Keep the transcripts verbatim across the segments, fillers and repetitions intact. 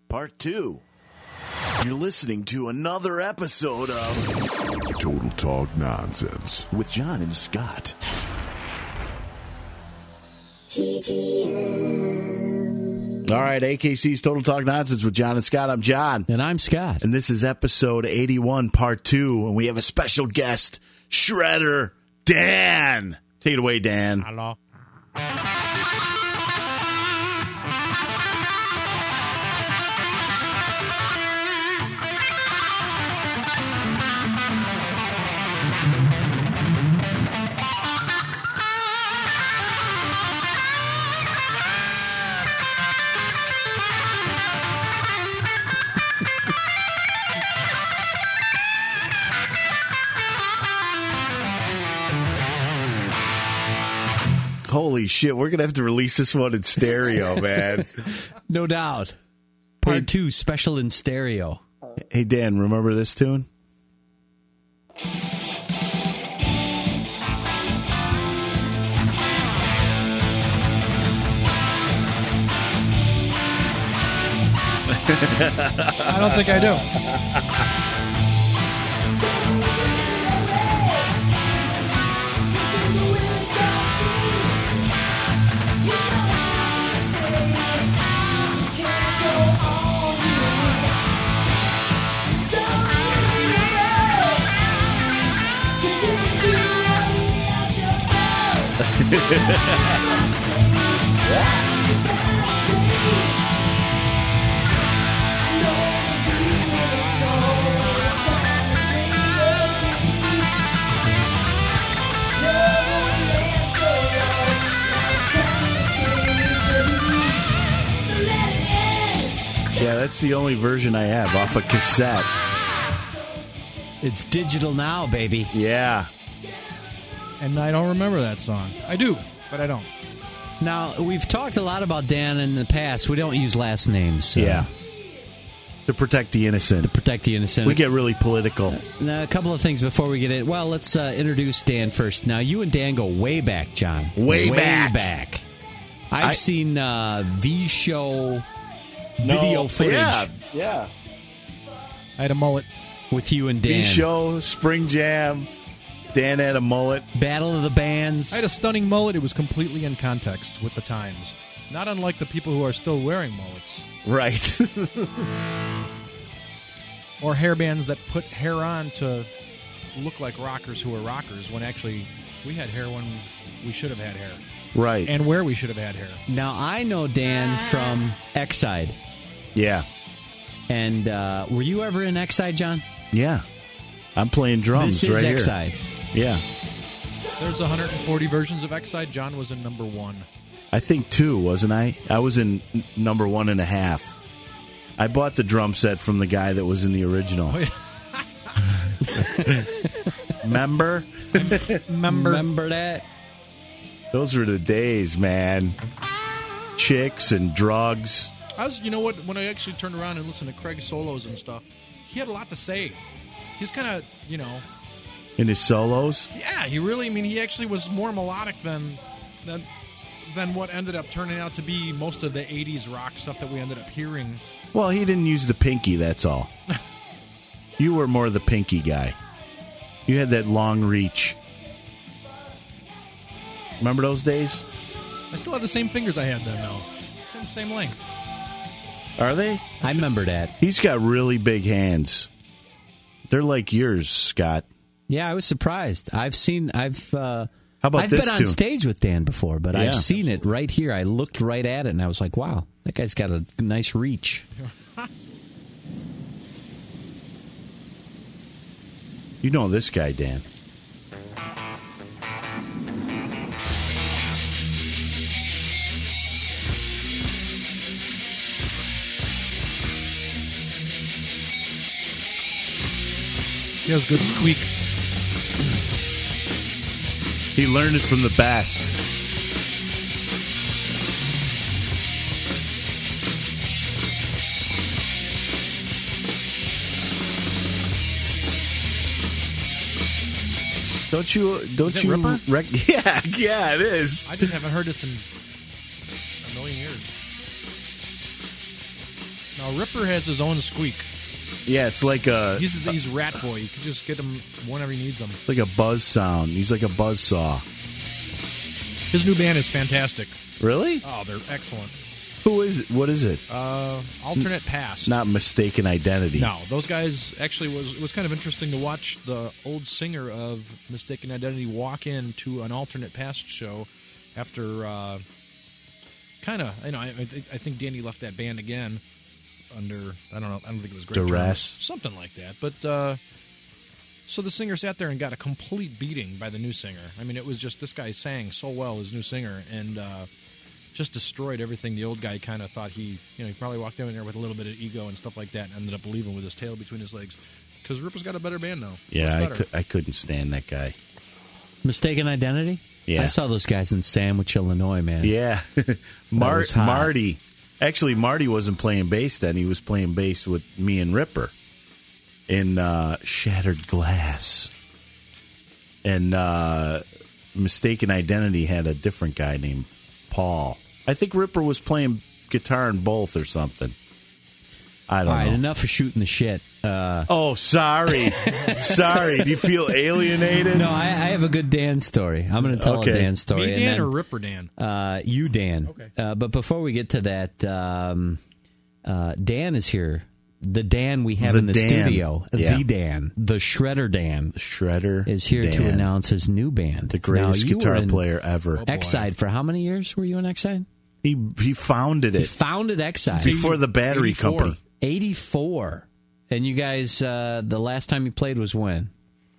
Part two. You're listening to another episode of Total Talk Nonsense with John and Scott. All right, A K C's Total Talk Nonsense with John and Scott. I'm John. And I'm Scott. And this is episode eighty-one, part two. And we have a special guest, Shredder Dan. Take it away, Dan. Hello. Holy shit, we're going to have to release this one in stereo, man. No doubt. Part two, special in stereo. Hey, Dan, remember this tune? I don't think I do. Yeah, that's the only version I have off a cassette. It's digital now, baby. Yeah. And I don't remember that song. I do, but I don't. Now, we've talked a lot about Dan in the past. We don't use last names. So Yeah. To protect the innocent. To protect the innocent. We get really political. Now, a couple of things before we get in. Well, let's uh, introduce Dan first. Now, you and Dan go way back, John. Way way back. back. I've I- seen uh, V-Show No, video footage Yeah, yeah. I had a mullet. with you and Dan. V-Show, Spring Jam, Dan had a mullet. Battle of the Bands. I had a stunning mullet. It was completely in context with the times. Not unlike the people who are still wearing mullets. Right. Or hair bands that put hair on to look like rockers who are rockers when actually we had hair when we should have had hair. Right. And where we should have had hair. Now, I know Dan from X-Side. Yeah. And uh, were you ever in X-Side, John? Yeah. I'm playing drums This is right here. X-Side. Yeah. There's one hundred forty versions of X-Side. John was in number one. I think two, wasn't I? I was in n- number one and a half. I bought the drum set from the guy that was in the original. Oh, yeah. Remember? Remember? Remember that? Those were the days, man. Chicks and drugs. I was, you know what, when I actually turned around and listened to Craig's solos and stuff, he had a lot to say. He's kind of, you know... In his solos? Yeah, he really, I mean, he actually was more melodic than, than, than what ended up turning out to be most of the eighties rock stuff that we ended up hearing. Well, he didn't use the pinky, that's all. You were more the pinky guy. You had that long reach. Remember those days? I still have the same fingers I had then, though. Same, same length. Are they? I remember that. He's got really big hands. They're like yours, Scott. Yeah, I was surprised. I've seen, I've, uh, How about I've this been on tune? stage with Dan before, but Yeah. I've seen it right here. I looked right at it and I was like, wow, that guy's got a nice reach. You know this guy, Dan. He has good squeak. He learned it from the best. Don't you? Don't Is that you? Ripper? Rec- yeah, yeah, it is. I just haven't heard this in a million years. No, Now, Ripper has his own squeak. Yeah, it's like a He's he's Rat Boy. You can just get him whenever he needs him. like a buzz sound. He's like a buzz saw. His new band is fantastic. Really? Oh, they're excellent. Who is it? What is it? Uh, alternate Past. Not Mistaken Identity. No, those guys actually was it was kind of interesting to watch the old singer of Mistaken Identity walk into an alternate past show after uh, kind of you know I, I think I think Danny left that band again under I don't know I don't think it was great Duress. terms, something like that. But uh, so the singer sat there and got a complete beating by the new singer. I mean, it was just this guy sang so well, his new singer, and. Uh, Just destroyed everything the old guy kind of thought he, you know, he probably walked in there with a little bit of ego and stuff like that and ended up leaving with his tail between his legs. Because Ripper's got a better band now. Yeah, I, Much better. cou- I couldn't stand that guy. Mistaken Identity? Yeah. I saw those guys in Sandwich, Illinois, man. Yeah. Mar- was hot. Marty. Actually, Marty wasn't playing bass then. He was playing bass with me and Ripper in uh, Shattered Glass. And uh, Mistaken Identity had a different guy named Paul. I think Ripper was playing guitar in both or something. I don't All right, know. enough for shooting the shit. Uh, Oh, sorry. sorry. Do you feel alienated? no, I, I have a good Dan story. I'm going to tell Okay. a Dan story. Me, and Dan, then- or Ripper Dan? Uh, you, Dan. Okay. Uh, but before we get to that, um, uh, Dan is here. The Dan we have The in the Dan. studio, Yeah. the Dan, the Shredder Dan, Shredder is here to Dan, announce his new band. the greatest Now, you guitar were in player ever. Exide for how many years were you in Exide? He he founded He it founded Exide. before the battery eighty-four. company. eighty-four. And you guys, uh, the last time you played was when?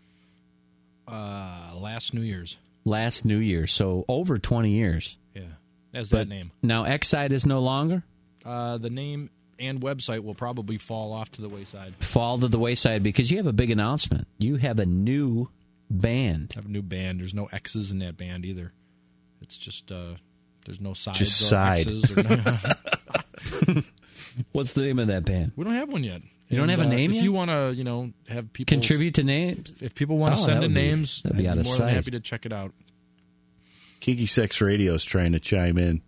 Uh, last New Year's. Last New Year. So over twenty years. Yeah, that's But that name. now Exide is no longer? Uh, the name and website will probably fall off to the wayside. Fall to the wayside because you have a big announcement. You have a new band. I have a new band. There's no X's in that band either. It's just uh, there's no sides Just or side. X's. Or no, What's the name of that band? we don't have one yet. You don't have a uh, name if yet? you want to, you know, have people Contribute to names? If people want to Oh, send that in would be- names, that'd be I'd out be of more than sight. happy to check it out. Kinky Sex Radio is trying to chime in.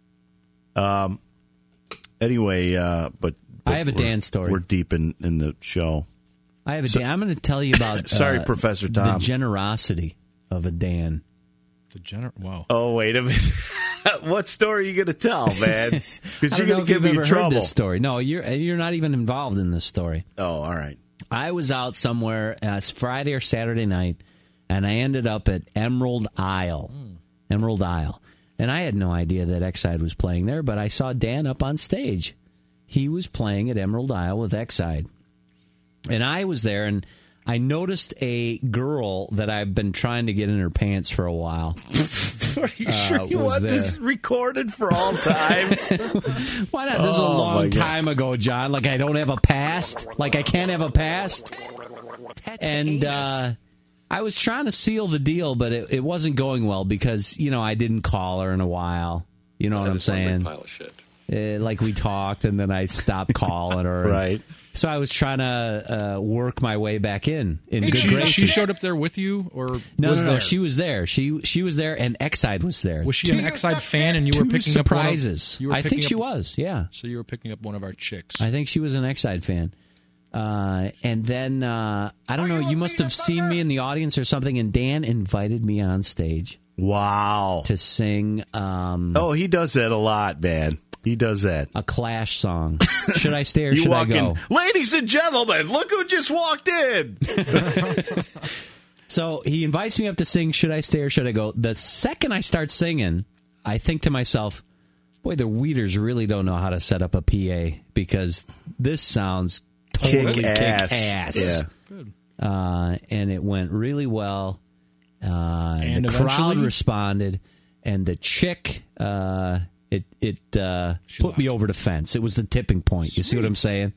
Um. Anyway, uh, but, but I have a we're- Dan story. We're deep in, in the show. I have a Dan. I'm going to tell you about. Sorry, uh, Professor The Tom. generosity of a Dan. The gener- Wow. Oh, wait a minute. What story are you going to tell, man? Because I don't you're know going if to you've give me ever heard trouble. this story. No, you're you're not even involved in this story. Oh, all right. I was out somewhere uh, it's Friday or Saturday night, and I ended up at Emerald Isle. Emerald Isle. And I had no idea that Exide was playing there, but I saw Dan up on stage. He was playing at Emerald Isle with Exide. And I was there, and I noticed a girl that I've been trying to get in her pants for a while. Are you sure you was want this there. recorded for all time? Why not? This is a Oh, my long God. time ago, John. Like I don't have a past. Like I can't have a past. And uh, I was trying to seal the deal, but it, it wasn't going well because, you know, I didn't call her in a while. You know what I'm saying? Pile of shit. Uh, like we talked, and then I stopped calling her. Right. So I was trying to uh, work my way back in in Hey, good she, graces. she showed up there with you, or no, was no, no. there? She was there. She she was there, and Exide was there. Was she an Exide fan, and you were Two picking surprises. up one of, you were I think picking she up- was. Yeah. So you were picking up one of our chicks. I think she was an Exide fan. Uh, and then, uh, I don't know, you must have seen me in the audience or something, and Dan invited me on stage Wow. to sing um, Oh, he does that a lot, man. He does that. a Clash song. Should I stay or You should I walk go? in, ladies and gentlemen, look who just walked in. So he invites me up to sing Should I Stay or Should I Go? The second I start singing, I think to myself, boy, the Weeders really don't know how to set up a P A because this sounds totally Kick ass. kick-ass. Yeah. Uh, and it went really well. Uh, And the crowd eventually- responded, and the chick, uh, it it uh, put me left. over the fence. It was the tipping point. You see what I'm saying?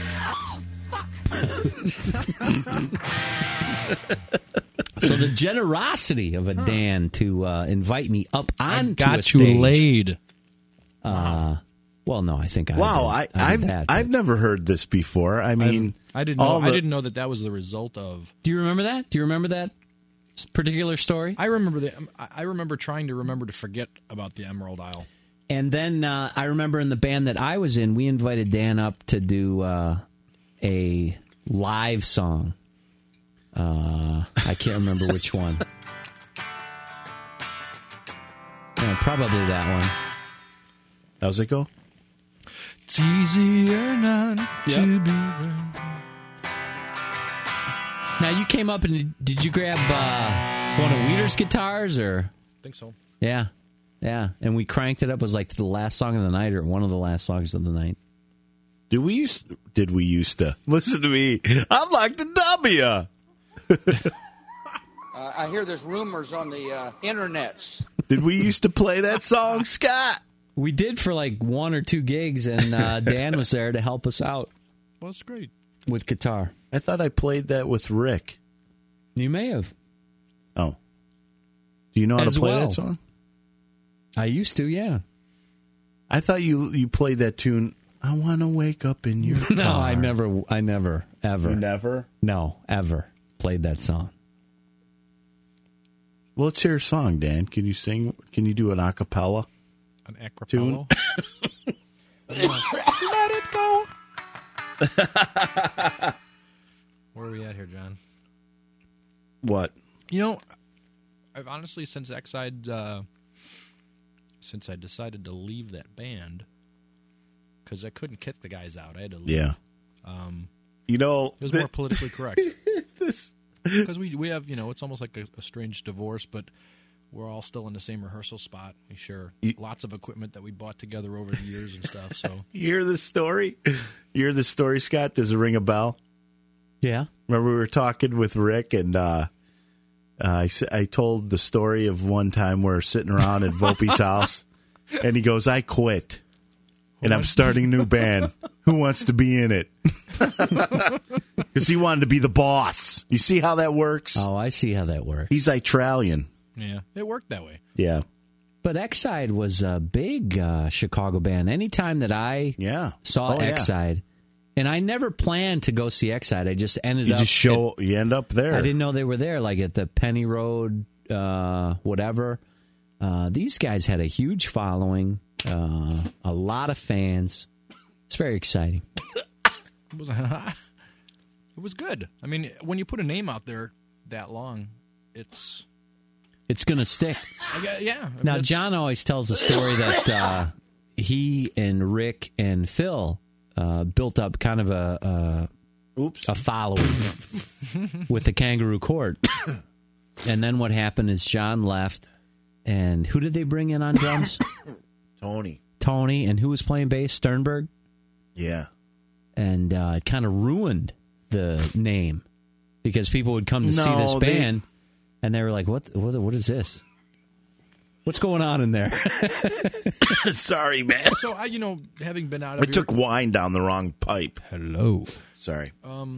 So the generosity of a Dan to uh, invite me up I onto a got stage. you laid. Well, no, I think I Wow, did. I, I did I've that, I've but- never heard this before. I mean, I didn't know. all I the- didn't know that that was the result of. Do you remember that? Do you remember that particular story? I remember the. I remember trying to remember to forget about the Emerald Isle. And then uh, I remember in the band that I was in, we invited Dan up to do uh, a live song. Uh, I can't remember which one. Yeah, probably that one. How's it go? It's easier not Yep. to be right. Now, you came up and did you grab uh, one of Weeder's guitars? Or I think so. Yeah, yeah. And we cranked it up. It was like the last song of the night or one of the last songs of the night. Did we used? Did we used to listen to me? I'm like the W. Uh, I hear there's rumors on the uh, internets. Did we used to play that song, Scott? We did for like one or two gigs, and uh, Dan was there to help us out Well, it's great. with guitar. I thought I played that with Rick. You may have. Oh. Do you know how As to play well. that song? I used to, yeah. I thought you you played that tune. I want to wake up in your car. No, I never, I never, ever, Never? no, ever played that song. Well, let's hear a song, Dan. Can you sing? Can you do an a cappella? An Tune. acapella. Let it go. Where are we at here, John? What? You know, I've honestly, since Exide, uh, since I decided to leave that band, because I couldn't kick the guys out, I had to leave. Yeah. Um, You know, it was th- more politically correct. this. Because we we have, you know, it's almost like a, a strange divorce, but we're all still in the same rehearsal spot. We share You- lots of equipment that we bought together over the years and stuff. So You hear this story? You hear this story, Scott? Does it ring a bell? Yeah. Remember we were talking with Rick, and uh, uh, I, s- I told the story of one time we're sitting around at Volpe's house, and he goes, I quit, and I'm starting a new band. Who wants to be in it? Because he wanted to be the boss. You see how that works? Oh, I see how that works. He's Australian. yeah, it worked that way. Yeah. But Exide was a big uh, Chicago band. Anytime that I Yeah. saw Oh, yeah. Exide, and I never planned to go see Exide. I just ended You up. just show, you end up there. I didn't know they were there, like at the Penny Road, uh, whatever. Uh, these guys had a huge following, uh, a lot of fans. It's very exciting. It was, it was good. I mean, when you put a name out there that long, it's It's going to stick. I got- yeah. I mean, Now, it's- John always tells the story that uh, he and Rick and Phil uh, built up kind of a, a, Oops. a following with the Kangaroo Court. And then what happened is John left, and who did they bring in on drums? Tony. Tony, and who was playing bass? Sternberg? Yeah. And uh, it kind of ruined the name because people would come to see No, this they- band, and they were like, "What? What? What is this? What's going on in there?" Sorry, man. So I, you know, having been out of I took wine down the wrong pipe. hello. Sorry.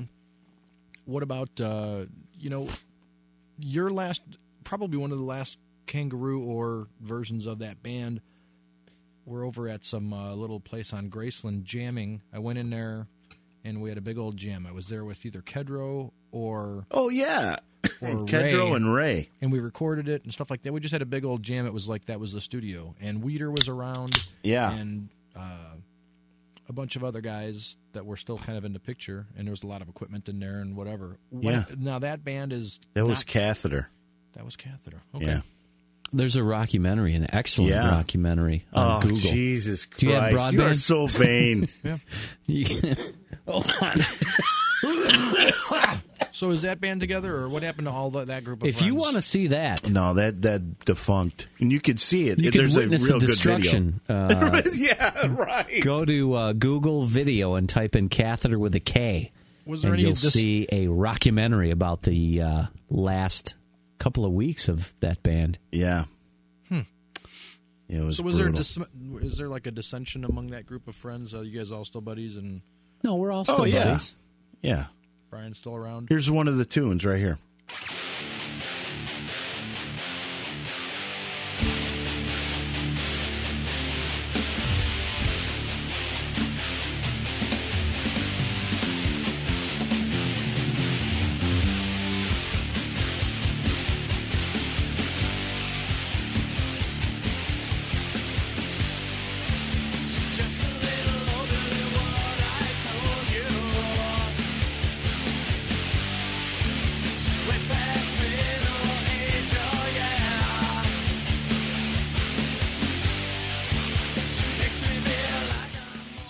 What about uh, you know, your last, probably one of the last Kangaroo or versions of that band? We're over at some uh, little place on Graceland jamming. I went in there, and we had a big old jam. I was there with either Kedro or Oh, yeah. or Kedro Ray, and Ray. and we recorded it and stuff like that. We just had a big old jam. It was like that was the studio, and Weeder was around. Yeah. and uh, a bunch of other guys that were still kind of in the picture, and there was a lot of equipment in there and whatever. What- Yeah. Now that band is That was not- Catheter. that was Catheter. Okay. Yeah. There's a rockumentary, an excellent Yeah. rockumentary on Oh, Google. Jesus Christ. Do you have You are broadband? so vain. Hold on. So is that band together, or what happened to all that, that group of If you friends? want to see that, No, that that defunct. And you could see it. you can There's witness a the real destruction. Uh, good video. yeah, right. go to uh, Google Video and type in "catheter" with a K, Was there and any you'll dis- see a rockumentary about the uh, last couple of weeks of that band. Yeah. Hmm. Yeah, it was So was there a brutal. dis- is there like a dissension among that group of friends? Are you guys all still buddies, and No, we're all still Oh, yeah. buddies. Yeah. Brian's still around? Here's one of the tunes right here.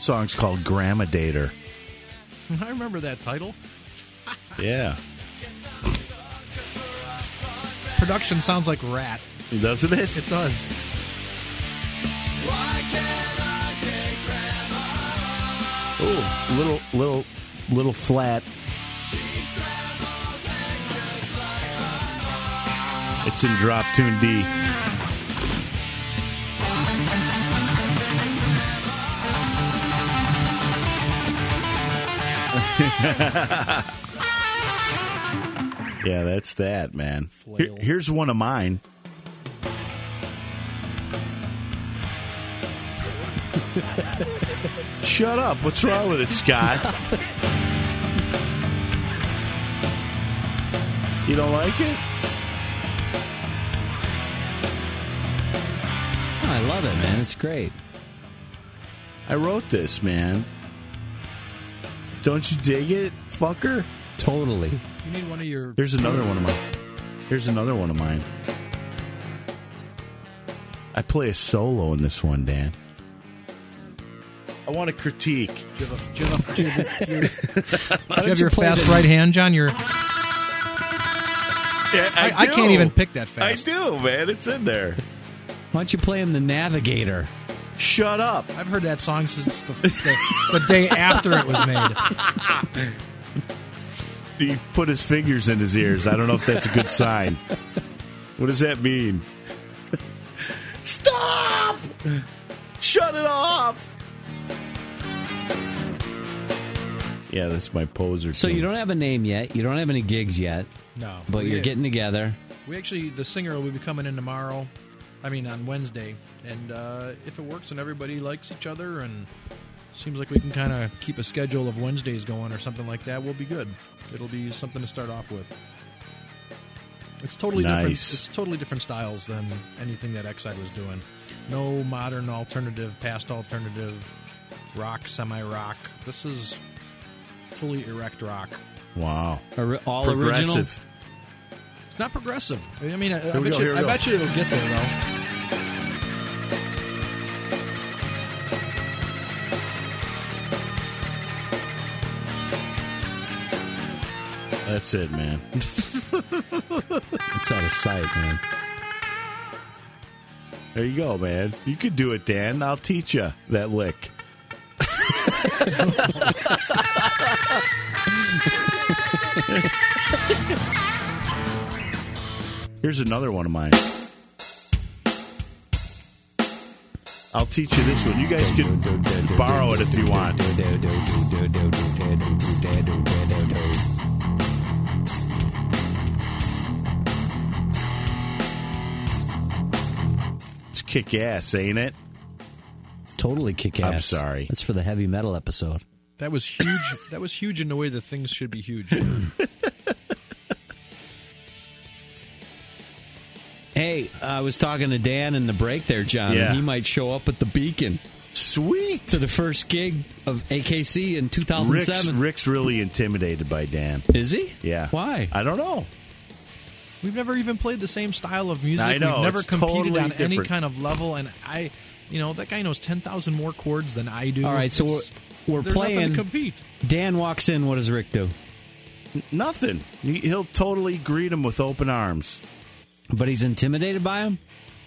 Song's called Gramadator. I remember that title. Yeah. Production sounds like Rat. Doesn't it? It does. Ooh, little, little, little flat. It's in drop tune D. Yeah, that's that, man. Here, here's one of mine. Shut up. What's wrong with it, Scott? You don't like it? Oh, I love it, man. It's great. I wrote this, man. Don't you dig it, fucker? Totally. You need one of your... Here's another one of mine. Here's another one of mine. I play a solo in this one, Dan. I want to critique. Do you have, do you have, do you have, your, do Why you don't have your you play fast the- right hand, John? Your, Yeah, I, I do. can't even pick that fast. I do, man. It's in there. Why don't you play him the Navigator? Shut up. I've heard that song since the, the, the day after it was made. He put his fingers in his ears. I don't know if that's a good sign. What does that mean? Stop! Shut it off! Yeah, that's my poser. So tune. you don't have a name yet. You don't have any gigs yet. No. But we, you're getting together. We actually, the singer will be coming in tomorrow. I mean, on Wednesday. And uh, if it works and everybody likes each other and seems like we can kind of keep a schedule of Wednesdays going or something like that, we'll be good. It'll be something to start off with. It's totally different. Nice. It's totally different styles than anything that X-Side was doing. No modern alternative, past alternative, rock, semi-rock. This is fully erect rock. Wow. Or- all original. Progressive. It's not progressive. I mean, I, I, we bet, go, you, here we I go. bet you it'll get there, though. That's it, man. It's out of sight, man. There you go, man. You could do it, Dan. I'll teach you that lick. Here's another one of mine. I'll teach you this one. You guys can borrow it if you want. It's kick ass, ain't it? Totally kick ass. I'm sorry. That's for the heavy metal episode. That was huge. That was huge in the way that things should be huge. Hey, I was talking to Dan in the break there, John. Yeah. And he might show up at the Beacon Sweet. to the first gig of A K C in two thousand Rick's, seven. Rick's really intimidated by Dan. Is he? Yeah. Why? I don't know. We've never even played the same style of music. I know, We've never it's competed totally on any different. kind of level. And I, you know, that guy knows ten thousand more chords than I do. All right, so we're, It's- we're there's nothing playing. to compete. Dan walks in. What does Rick do? Nothing. He, he'll totally greet him with open arms. But he's intimidated by him?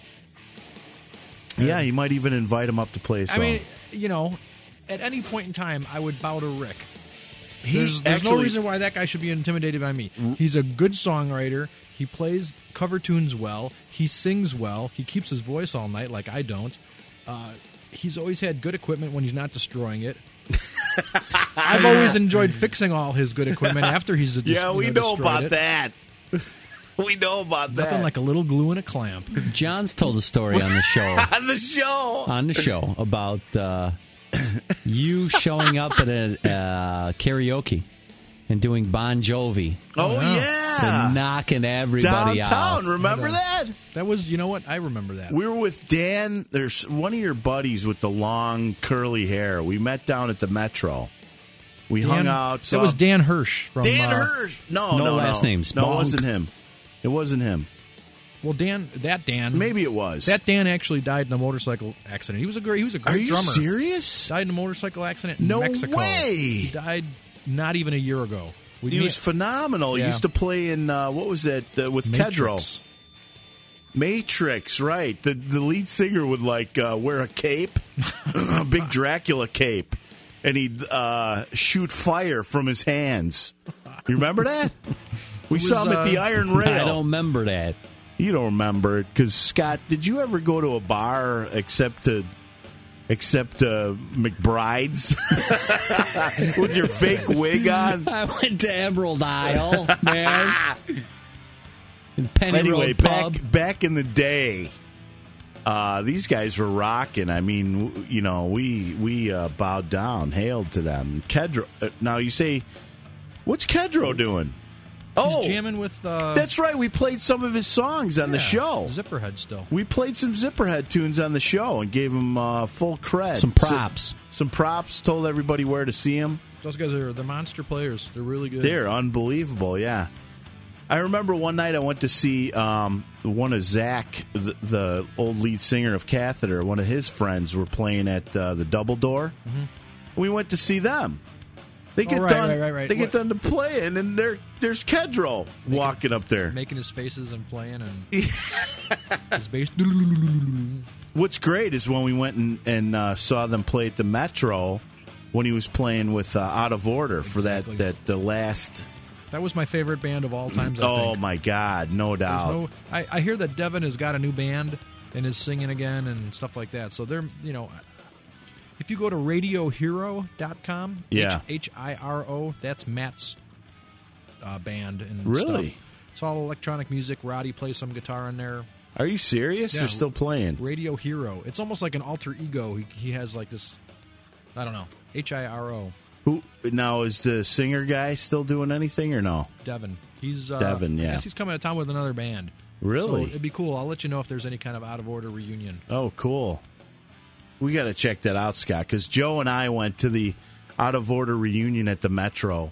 Yeah, he might even invite him up to play a song. I mean, you know, at any point in time, I would bow to Rick. He There's, there's no actually- reason why that guy should be intimidated by me. He's a good songwriter. He plays cover tunes well. He sings well. He keeps his voice all night like I don't. Uh, he's always had good equipment when he's not destroying it. I've always enjoyed fixing all his good equipment after he's just, yeah, you we know, know destroyed about it. that. We know about that. Nothing like a little glue and a clamp. John's told a story on the show. on the show. on the show about uh, you showing up at a uh, karaoke and doing Bon Jovi Oh, yeah. and knocking everybody Downtown. out. Remember that? That was, you know what? I remember that. We were with Dan. There's one of your buddies with the long curly hair. We met down at the Metro. We Dan- hung out. That saw- was Dan Hirsch from Dan uh, Hirsch. No, No no, last no. names. No, it Bonk. wasn't him. It wasn't him. Well, Dan, that Dan, Maybe it was. that Dan actually died in a motorcycle accident. He was a great, he was a great Are you drummer. serious? Died in a motorcycle accident in No Mexico. way. He died not even a year ago. We He met- was phenomenal. He Yeah. used to play in, uh, what was that, uh, with Matrix. Kedro. Matrix, right. The the lead singer would, like, uh, wear a cape, a big Dracula cape, and he'd uh, shoot fire from his hands. You remember that? We was, saw him at the uh, Iron Rail. I don't remember that. You don't remember it because Scott, did you ever go to a bar except to except uh, McBride's with your fake wig on? I went to Emerald Isle, man. In Penny Anyway, Road back Pub. back in the day, uh, these guys were rocking. I mean, w- you know, we we uh, bowed down, hailed to them. Kedro. Uh, now you say, what's Kedro doing? Oh, He's jamming with. Uh, that's right. We played some of his songs on the yeah, show. Zipperhead still. We played some Zipperhead tunes on the show and gave him uh, full cred. Some props. Some, some props. Told everybody where to see him. Those guys are the monster players. They're really good. They're unbelievable. Yeah. I remember one night I went to see um, one of Zach, the, the old lead singer of Catheter. One of his friends were playing at uh, the Double Door. Mm-hmm. We went to see them. They get Oh, right, done. right, right, right. They get What- done to playing, and there, there's Kedro walking up there. making his faces and playing and his bass. What's great is when we went and, and uh, saw them play at the Metro when he was playing with uh, Out of Order for Exactly. that that the last. That was my favorite band of all times. I Oh think. my God, no There's doubt. no, I, I hear that Devin has got a new band and is singing again and stuff like that. So they're, you know, if you go to radio hero dot com, Yeah. H I R O, that's Matt's uh, band and Really? stuff. It's all electronic music. Roddy plays some guitar in there. Are you serious? Yeah. They're still playing. Radio Hero. It's almost like an alter ego. He, he has like this, I don't know, H I R O. Who now is the singer guy still doing anything or no? Devin. He's uh, Devin, yeah. I guess he's coming to town with another band. Really? So it'd be cool. I'll let you know if there's any kind of out of order reunion. Oh, cool. We got to check that out, Scott, because Joe and I went to the Out of Order reunion at the Metro.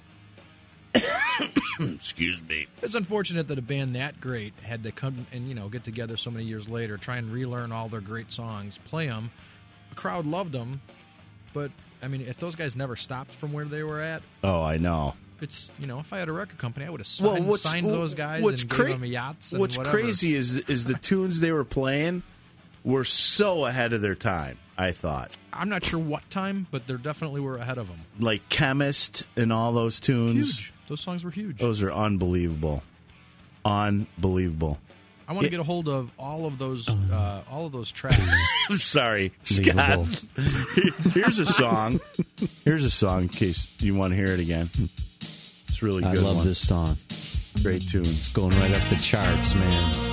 Excuse me. It's unfortunate that a band that great had to come and, you know, get together so many years later, try and relearn all their great songs, play them. The crowd loved them, but I mean, if those guys never stopped from where they were at, Oh, I know. it's, you know, if I had a record company, I would have signed, signed those guys what's and cra- gave them yachts and What's whatever. crazy is is the tunes they were playing were so ahead of their time, I thought. I'm not sure what time, but they definitely were ahead of them. Like Chemist and all those tunes. Huge. Those songs were huge. Those are unbelievable. Unbelievable. I want to Yeah. get a hold of all of those, uh, all of those tracks. I'm sorry, Scott. Unbelievable. Here's a song. Here's a song in case you want to hear it again. It's a really I good love one. this song. Great tunes. It's going right up the charts, man.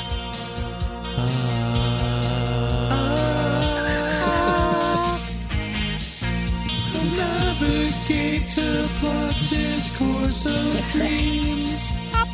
Navigator plots his course of dreams.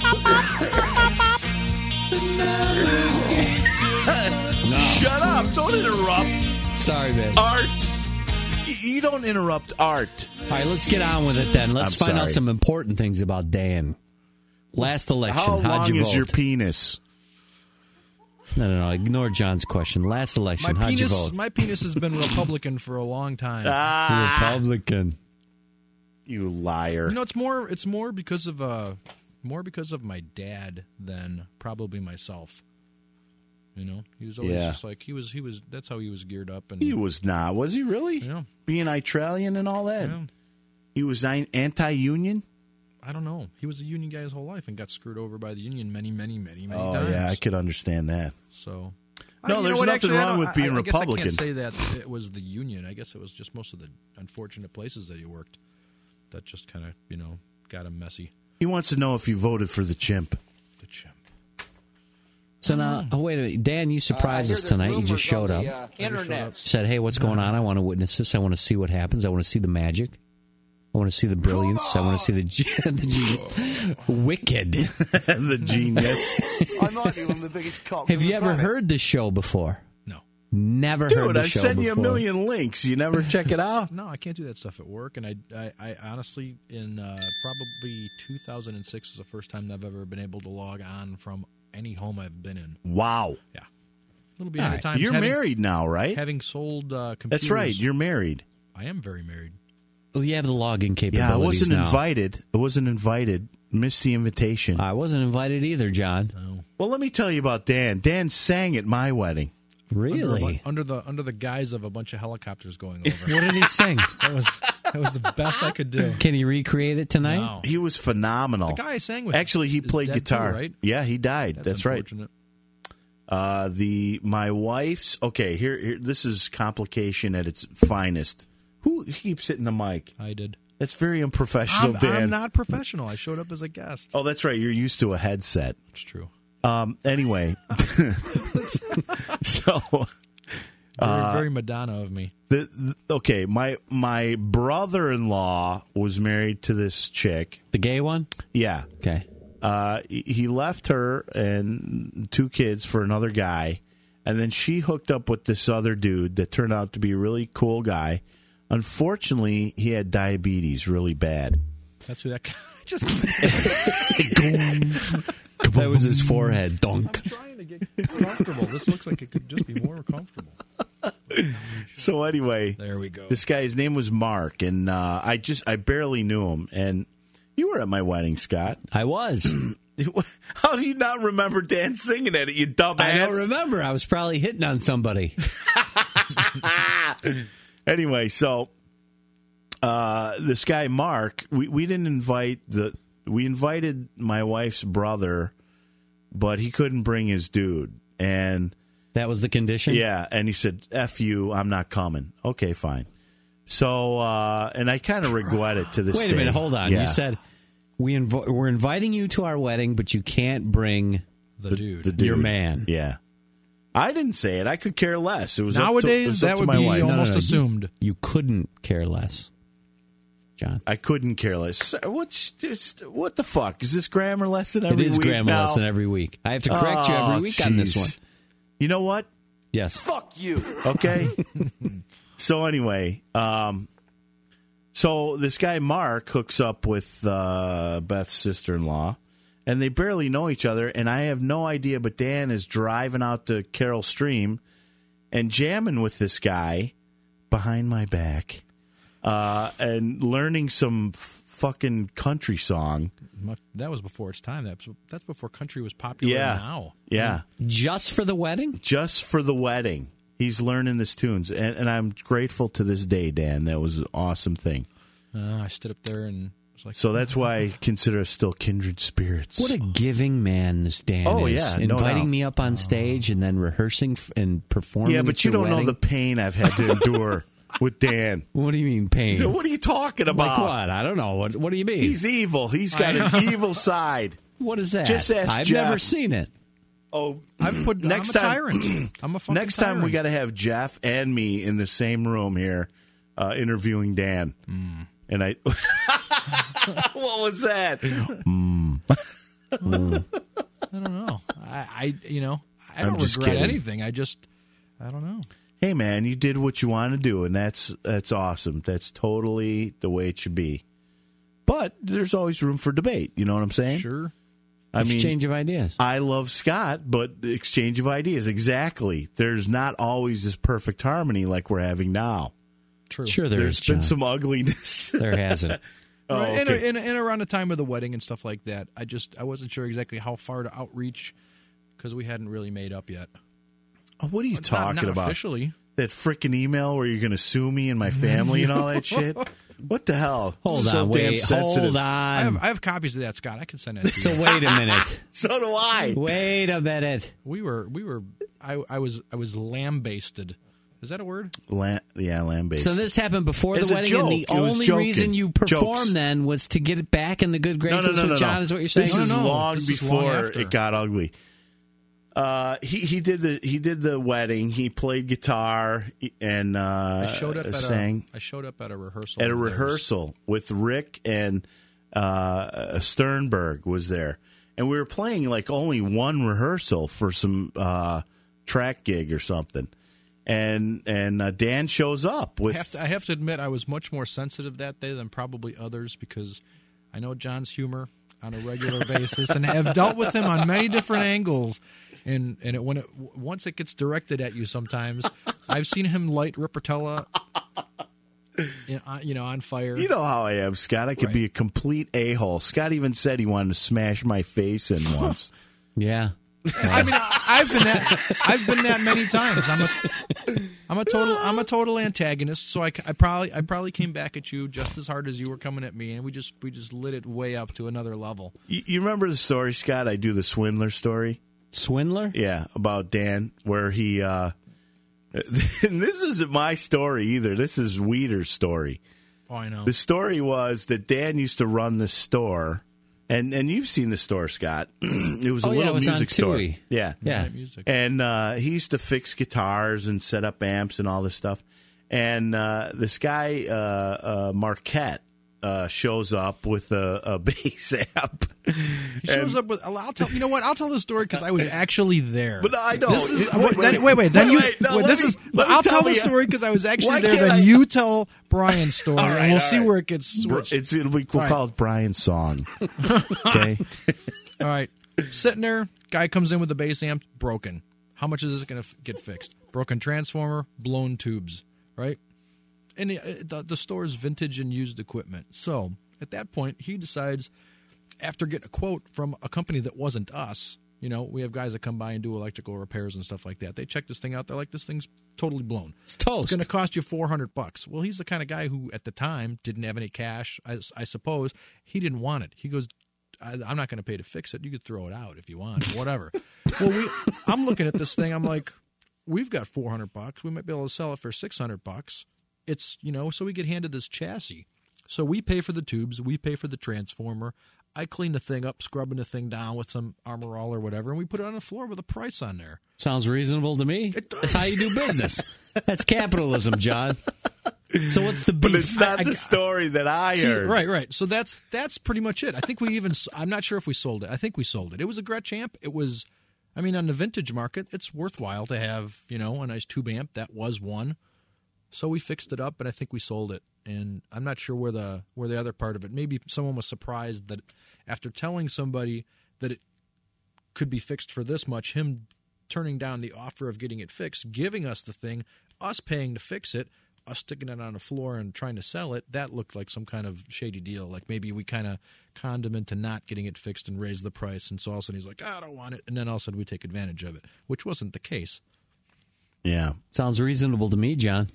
Shut up! Don't interrupt Sorry, man. art. Y- You don't interrupt art. All right, let's get on with it then. Let's I'm find out sorry. some important things about Dan. Last election, How how'd long you is vote? your penis? no, no, no. Ignore John's question. Last My election, how'd you penis, vote? my penis has been Republican for a long time. Ah, Republican. you liar. You know, it's more it's more because of uh more because of my dad than probably myself. You know, he was always Yeah. just like he was he was that's how he was geared up and He was not, was he really? Yeah. Being Australian and all that? Yeah. He was an- anti-union? I don't know. He was a union guy his whole life and got screwed over by the union many, many, many, many Oh, times. yeah, I could understand that. So No, I- you know there's what, nothing actually, I wrong don't- with being I, I Republican. Guess I can't say that it was the union. I guess it was just most of the unfortunate places that he worked that just kind of you know got him messy. He wants to know if you voted for the chimp. The chimp. So now, oh, wait a minute. Dan, you surprised Uh, I us hear there's tonight. You just rumors showed on up. the, uh, internet. Said, hey, what's going on? I want to witness this. I want to see what happens. I want to see the magic. I want to see the brilliance. I want to see the, ge- the genius. Wicked. The genius. I might be one of the biggest cocks. Have on you the ever planet. heard this show before? No, Never heard Dude, the I've show sent you a before. million links. You never check it out? no, I can't do that stuff at work. And I, I, I honestly, in uh, probably two thousand six was the first time I've ever been able to log on from any home I've been in. Wow. Yeah. A little behind All the times. You're having, married now, right? Having sold uh, computers. That's right. You're married. I am very married. Well, you have the login capabilities Yeah, I wasn't now. invited. I wasn't invited. Missed the invitation. I wasn't invited either, John. No. Well, let me tell you about Dan. Dan sang at my wedding. Really? Under, under the under the guise of a bunch of helicopters going over. What did he sing? that was that was the best I could do. Can he recreate it tonight? No. He was phenomenal. The guy I sang with Actually, he is played dead guitar. too, right? Yeah, he died. That's, That's right. unfortunate. Uh, the my wife's okay. Here, here, this is complication at its finest. Who keeps hitting the mic? I did. That's very unprofessional, I'm, Dan. I'm not professional. I showed up as a guest. Oh, that's right. You're used to a headset. It's true. Um. Anyway, so Very, very Madonna of me. the, the okay. My my brother-in-law was married to this chick. The gay one? Yeah. Okay. Uh, he he left her and two kids for another guy, and then she hooked up with this other dude that turned out to be a really cool guy. Unfortunately, he had diabetes really bad. That's who that guy just. That was his forehead. Dunk. I'm trying to get comfortable. This looks like it could just be more comfortable. So anyway, There we go. this guy, his name was Mark, and uh, I just I barely knew him. And you were at my wedding, Scott. I was. How do you not remember Dan singing at it, you dumbass? I don't remember. I was probably hitting on somebody. Anyway, so uh, this guy Mark, we, we didn't invite the we invited my wife's brother, but he couldn't bring his dude, and That was the condition? yeah, and he said, "F you, I'm not coming." Okay, fine. So, uh, and I kind of regret it to this Wait day. a minute. Hold on. Yeah. You said we inv- we're inviting you to our wedding, but you can't bring the, dude. the dude. your man. Yeah, I didn't say it. I could care less. It was up to- it Nowadays, was up that to would my be wife. almost No, no, no. assumed. You couldn't care less, John. I couldn't care less. What's just what the fuck is this grammar lesson It every is week grammar now? lesson every week. I have to correct you Oh, every week on this jeez. one. You know what? Yes. Fuck you. Okay. So anyway, um, so this guy Mark hooks up with uh, Beth's sister-in-law, and they barely know each other. And I have no idea, but Dan is driving out to Carroll Stream and jamming with this guy behind my back, uh, and learning some f- fucking country song. That was before its time. That's that's before country was popular Yeah. now. Yeah. Just for the wedding? Just for the wedding. He's learning this tunes, and, and I'm grateful to this day, Dan. That was an awesome thing. Uh, I stood up there and was like, So that's why I consider us still kindred spirits. What a giving man this Dan Oh, is. yeah, no Inviting doubt. me up on stage and then rehearsing f- and performing. yeah, at but you your don't know wedding. the pain I've had to endure with Dan. What do you mean pain? What are you talking about? Like what? I don't know. What What do you mean? He's evil. He's got an evil side. what is that? Just ask I've Jeff. never seen it. Oh, I've put next I'm a time. tyrant. I'm a fucking Next time we tyrant. got to have Jeff and me in the same room here, uh, interviewing Dan. Mm. And I, what was that? I don't know. I, I you know, I I'm don't just regret kidding. anything. I just, I don't know. Hey man, you did what you want to do, and that's that's awesome. That's totally the way it should be. But there's always room for debate. You know what I'm saying? Sure. I mean, Exchange of ideas. I love Scott, but exchange of ideas exactly. There's not always this perfect harmony like we're having now. True. Sure, there There's is, been John. some ugliness. There hasn't. Oh, Right, and, okay. and, and around the time of the wedding and stuff like that, I just I wasn't sure exactly how far to outreach because we hadn't really made up yet. Oh, what are you Not- talking not about? officially. That freaking email where you're going to sue me and my family and all that shit? What the hell? Hold So on, damn wait, sensitive. hold I on. have I have copies of that, Scott. I can send that to So you. wait a minute. So do I. Wait a minute. We were we were I, I was I was lambasted. Is that a word? La- yeah, land based. So this happened before It's the a wedding, joke. and the It was only joking. reason you Jokes. performed then was to get it back in the good no, graces no, no, no, with John. no. Is what you're saying? This is No, no, long this is long before after. it got ugly. Uh, he he did the he did the wedding. He played guitar and uh, I showed up at sang a I showed up at a rehearsal. at a of theirs. rehearsal with Rick and uh, Sternberg was there, and we were playing like only one rehearsal for some uh, track gig or something. And and uh, Dan shows up I with have, to, I have to admit, I was much more sensitive that day than probably others because I know John's humor. on a regular basis and have dealt with him on many different angles. And and it, when it once it gets directed at you, sometimes I've seen him light Rippertella, you know, on fire. You know how I am, Scott. I could Right. be a complete a-hole. Scott even said he wanted to smash my face in once. Yeah. I mean, I've been that. I've been that many times. I'm a, I'm a total, I'm a total antagonist. So I, I probably, I probably came back at you just as hard as you were coming at me, and we just, we just lit it way up to another level. You, you remember the story, Scott? I do the swindler story. Swindler? Yeah, about Dan, where he. Uh, and this isn't my story either. This is Weeder's story. Oh, I know. The story was that Dan used to run the store, and, and you've seen the store, Scott. It was a Oh, yeah, little it was on music store. Tui. Yeah, Yeah. Music. and uh, he used to fix guitars and set up amps and all this stuff. And uh, this guy, uh, uh, Marquette, uh, shows up with a, a bass amp. He shows up with. I'll tell you know what. I'll tell the story because I was actually there. But I know. This is, Wait, wait, wait, then, wait, wait. Then wait, you. wait, no, wait, let this me- is. let me I'll tell tell the you. story because I was actually Why there. can't Then I- you tell Brian's story, All right, and we'll all see right. where it gets. Where It's, it'll be we'll Right. call it Brian's song. Okay. All right, sitting there, guy comes in with the bass amp, broken. How much is this going to f- get fixed? Broken transformer, blown tubes, right? And the, the, the store's vintage and used equipment. So at that point, he decides, after getting a quote from a company that wasn't us, you know, we have guys that come by and do electrical repairs and stuff like that. They check this thing out. They're like, this thing's totally blown. It's toast. It's going to cost you four hundred bucks. Well, he's the kind of guy who, at the time, didn't have any cash. I, I suppose he didn't want it. He goes, I, I'm not going to pay to fix it. You could throw it out if you want, whatever. Well, we, I'm looking at this thing. I'm like, we've got four hundred bucks. We might be able to sell it for six hundred bucks. It's, you know, so we get handed this chassis. So we pay for the tubes. We pay for the transformer. I clean the thing up, scrubbing the thing down with some Armor All or whatever, and we put it on the floor with a price on there. Sounds reasonable to me. It does. That's how you do business. That's capitalism, John. So what's the beef? But it's not I- the I- story that I See, heard. right, right. So that's that's pretty much it. I think we even. I'm not sure if we sold it. I think we sold it. It was a Gretsch amp. It was. I mean, on the vintage market, it's worthwhile to have, you know, a nice tube amp. That was one. So we fixed it up, and I think we sold it. And I'm not sure where the where the other part of it. Maybe someone was surprised that after telling somebody that it could be fixed for this much, him turning down the offer of getting it fixed, giving us the thing, us paying to fix it, us sticking it on the floor and trying to sell it, that looked like some kind of shady deal. Like maybe we kind of conned him into not getting it fixed and raised the price. And so all of a sudden he's like, I don't want it. And then all of a sudden we take advantage of it, which wasn't the case. Yeah. Sounds reasonable to me, John.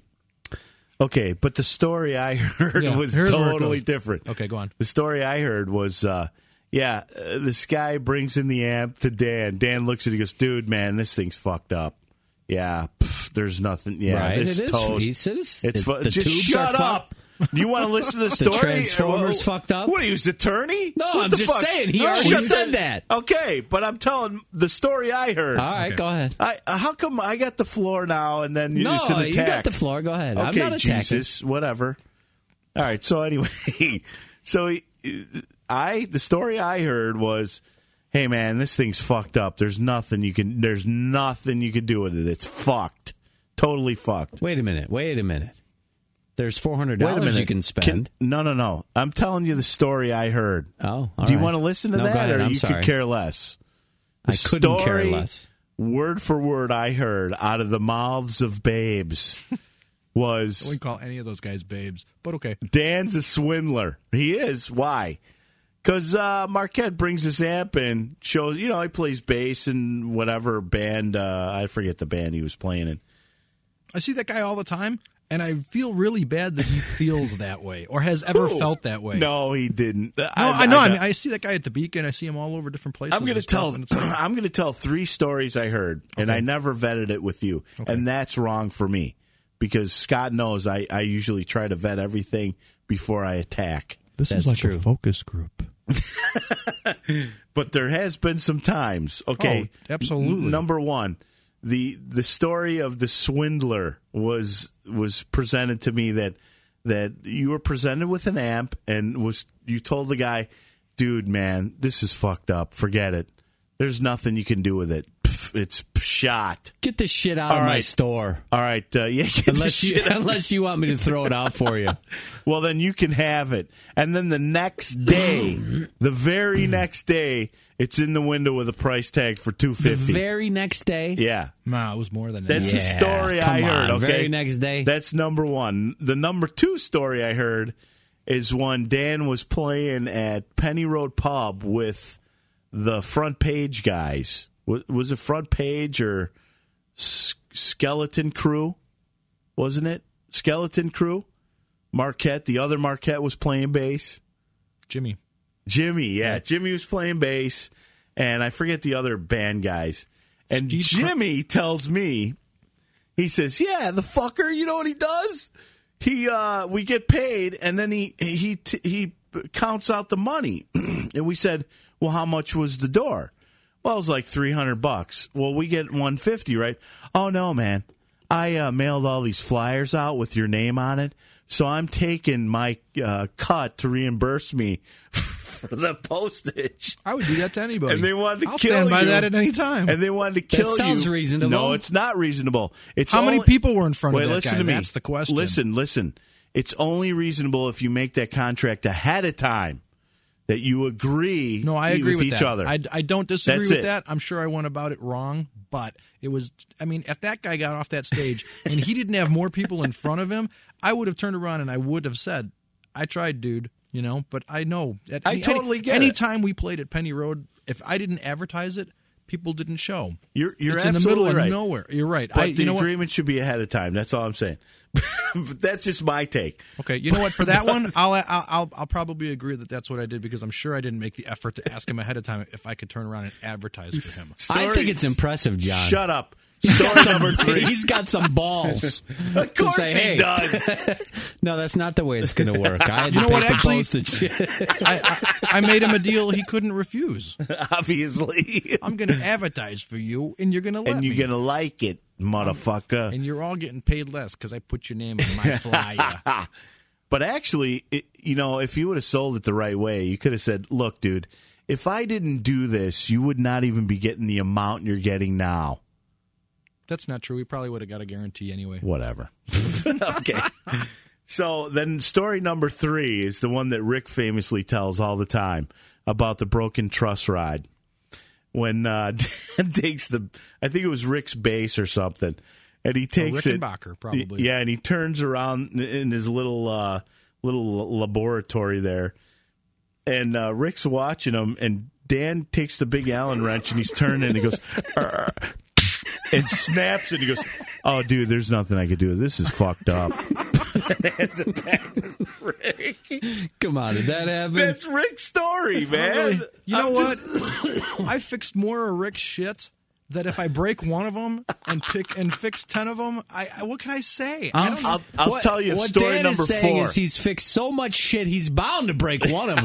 Okay, but the story I heard Yeah, was here's where it totally goes. different. Okay, go on. The story I heard was, uh, yeah, uh, this guy brings in the amp to Dan. Dan looks at it and goes, dude, man, this thing's fucked up. Yeah, pff, there's nothing. Yeah, Right, this it is. toast. He said it's- it's it- fu- the just tubes are shut up. Do you want to listen to the story? Transformer's Well, fucked up? What are you, his attorney? No, What I'm the just fuck? saying, he No, already shut said the- that. Okay, but I'm telling the story I heard. All right, Okay. go ahead. I, uh, how come I got the floor now and then No, it's an attack? you got the floor. Go ahead. I'm Okay, not attacking. Jesus, whatever. All right, so anyway, so he, I the story I heard was, hey man, this thing's fucked up. There's nothing you can. There's nothing you can do with it. It's fucked, totally fucked. Wait a minute. Wait a minute. There's four hundred Wait a dollars minute. you can spend. no, no, no. I'm telling you the story I heard. oh, all do you right. want to listen to No, go that, ahead. or I'm you sorry. could care less? I The couldn't care story, less. Word for word, I heard out of the mouths of babes was. I wouldn't call any of those guys babes, but okay. Dan's a swindler. He is. Why? Because uh, Marquette brings his amp in, shows, you know, he plays bass in whatever band, uh, I forget the band he was playing in. I see that guy all the time, and I feel really bad that he feels that way or has ever Who? felt that way. No, he didn't. No, I, know. I, mean, I see that guy at the Beacon. I see him all over different places. I'm going to and stuff, tell. and it's like, I'm going to tell three stories I heard, and Okay. I never vetted it with you, and that's wrong for me because Scott knows I, I usually try to vet everything before I attack. this That's is like true. a focus group. But there has been some times. Okay, Oh, absolutely. N- number one, the the story of the swindler was was presented to me that that you were presented with an amp and was you told the guy, dude, man, this is fucked up. Forget it. There's nothing you can do with it. Pff, it's shot. Get the shit out All of my right. store. All right, uh, yeah. Get the Unless you, shit out. unless you want me to throw it out for you. Well, then you can have it. And then the next day, the very next day, it's in the window with a price tag for two The fifty. very next day. Yeah. Nah, it was more than that. That's Yeah, the story I come heard. on, Okay, very next day. That's number one. The number two story I heard is when Dan was playing at Penny Road Pub with the Front Page guys. Was, was it Front Page or S- Skeleton Crew? Wasn't it Skeleton Crew? Marquette, the other Marquette was playing bass. Jimmy. Jimmy, yeah, Jimmy was playing bass, and I forget the other band guys. And Steve Jimmy tells me, he says, "Yeah, the fucker, you know what he does? He, uh, we get paid, and then he he t- he counts out the money." And we said, "Well, how much was the door?" Well, it was like three hundred bucks. Well, we get one fifty, right? Oh no, man, I uh, mailed all these flyers out with your name on it, so I'm taking my uh, cut to reimburse me for the postage. I would do that to anybody. And they wanted to I'll kill stand by you. that at any time. And they wanted to kill you. sounds reasonable. No, it's not reasonable. It's How many only- people were in front Wait, of that listen guy? to me. That's the question. Listen, listen. It's only reasonable if you make that contract ahead of time, that you agree. No, I agree with, with each that. other. I, I don't disagree That's with it. that. I'm sure I went about it wrong, but it was. I mean, if that guy got off that stage and he didn't have more people in front of him, I would have turned around and I would have said, "I tried, dude." You know, but I know. At I any, totally any, get it. Anytime we played at Penny Road, if I didn't advertise it, people didn't show. You're you're it's in the middle absolutely of right. nowhere. You're right. But I, the you know what? agreement should be ahead of time. That's all I'm saying. But that's just my take. Okay, you know what? For that one, I'll, I'll I'll I'll probably agree that that's what I did because I'm sure I didn't make the effort to ask him ahead of time if I could turn around and advertise for him. I Story- think it's impressive, John. Shut up. Story number three. He's got some balls. Of course say, he hey. does. No, that's not the way it's going to work. I had You to know pay what, some actually- postage. I, I I made him a deal he couldn't refuse. Obviously. I'm going to advertise for you, and you're going to let And you're me. going to like it, motherfucker. And you're all getting paid less because I put your name on my flyer. But actually, it, you know, if you would have sold it the right way, you could have said, "Look, dude, if I didn't do this, you would not even be getting the amount you're getting now." That's not true. We probably would have got a guarantee anyway. Whatever. Okay. So then story number three is the one that Rick famously tells all the time about the broken truss rod. When uh, Dan takes the, I think it was Rick's bass or something, and he takes it. Rickenbacker, probably. Yeah, and he turns around in his little uh, little laboratory there, and uh, Rick's watching him, and Dan takes the big Allen wrench and he's turning and he goes, "Arr," and snaps it. He goes, "Oh, dude, there's nothing I could do. This is fucked up." Hands it back to Rick. Come on, did that happen? That's Rick's story, man. You know I'm what? just- I fixed more of Rick's shit that if I break one of them and pick and fix ten of them, I, I what can I say? I don't, I'll, I'll What- tell you what story Dan number is saying four. is he's fixed so much shit, he's bound to break one of them.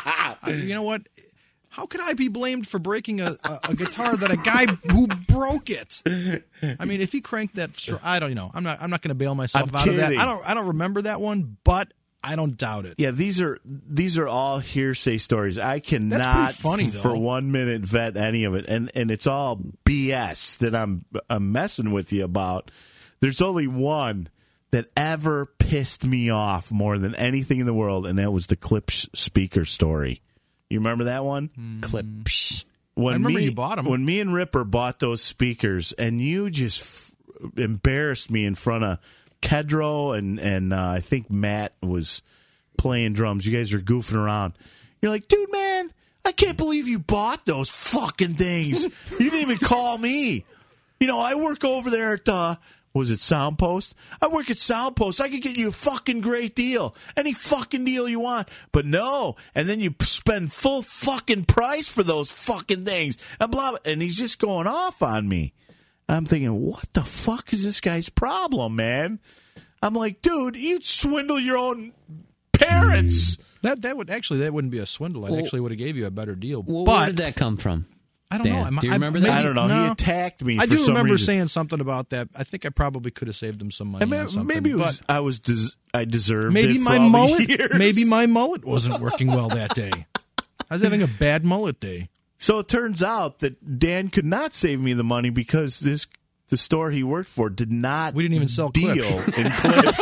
I- you know what? How could I be blamed for breaking a, a, a guitar that a guy who broke it? I mean, if he cranked that, str- I don't know. I'm not. I'm not going to bail myself I'm out of that. kidding. I don't. I don't remember that one, but I don't doubt it. Yeah, these are these are all hearsay stories. I cannot That's pretty funny, f- though. for one minute vet any of it, and and it's all B S that I'm I'm messing with you about. There's only one that ever pissed me off more than anything in the world, and that was the Klipsch speaker story. You remember that one? Clips. When I remember me, you bought 'em. When me and Ripper bought those speakers, and you just f- embarrassed me in front of Kedro and and uh, I think Matt was playing drums. You guys are goofing around. You're like, dude, man, I can't believe you bought those fucking things. You didn't even call me. You know, I work over there at uh, was it Soundpost? I work at Soundpost. I could get you a fucking great deal. Any fucking deal you want. But no. And then you spend full fucking price for those fucking things. And blah, blah. And he's just going off on me. And I'm thinking, what the fuck is this guy's problem, man? I'm like, dude, you'd swindle your own parents. That that would actually that wouldn't be a swindle. I Well- actually would have gave you a better deal. Well, but where did that come from? I don't Dan, know. I'm- do you I- remember maybe- that? I don't know. no. He attacked me I for do some remember reason. saying something about that. I think I probably could have saved him some money. I mean, on something, maybe it was, but I was des- I deserved maybe it for my all the mullet. years. Maybe my mullet wasn't working well that day. I was having a bad mullet day. So it turns out that Dan could not save me the money because this the store he worked for did not We didn't even sell deal clips. in clips.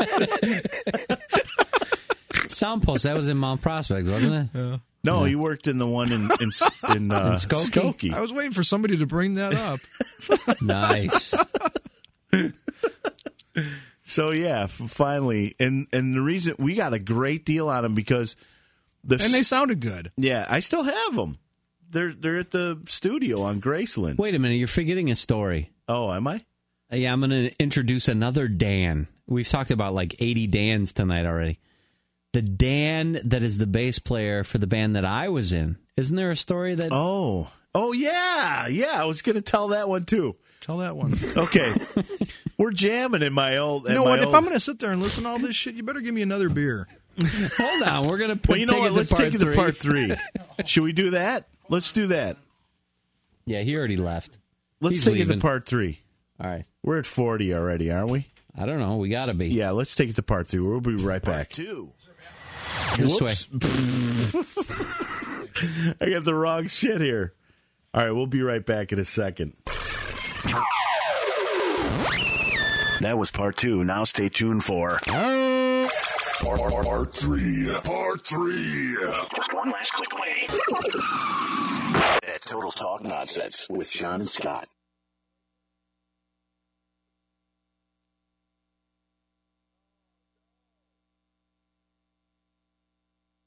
Soundpost, that was in Mount Prospect, wasn't it? Yeah. No, he worked in the one in in, in, uh, In Skokie? Skokie. I was waiting for somebody to bring that up. Nice. So yeah, f- finally, and and the reason we got a great deal on them because the And they sounded good. yeah, I still have them. They're they're at the studio on Graceland. Wait a minute, you're forgetting a story. Oh, am I? Yeah, I'm going to introduce another Dan. We've talked about like eighty Dans tonight already. The Dan that is the bass player for the band that I was in. Isn't there a story that... Oh, oh yeah, yeah. I was going to tell that one too. Tell that one. Okay, we're jamming in my old. You know my what? Old... If I'm going to sit there and listen to all this shit, you better give me another beer. Hold on, we're going to put Well, you know take what? it Let's to part take it three. to part three. Should we do that? Let's do that. Yeah, he already left. Let's He's take leaving. it to part three. All right. We're at forty already, aren't we? I don't know. We got to be. Yeah, let's take it to part two. We'll be right back. Two. This way. I got the wrong shit here. All right, we'll be right back in a second. That was part two. Now stay tuned for part, part three. Part three. Just one last click away. At Total Talk Nonsense with Sean and Scott.